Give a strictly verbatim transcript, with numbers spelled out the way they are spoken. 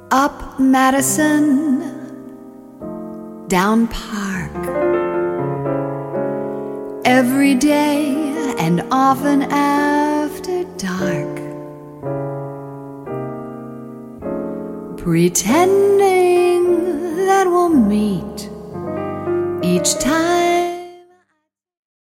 Up Madison, down Park, every day and often after dark, pretending that we'll meet each time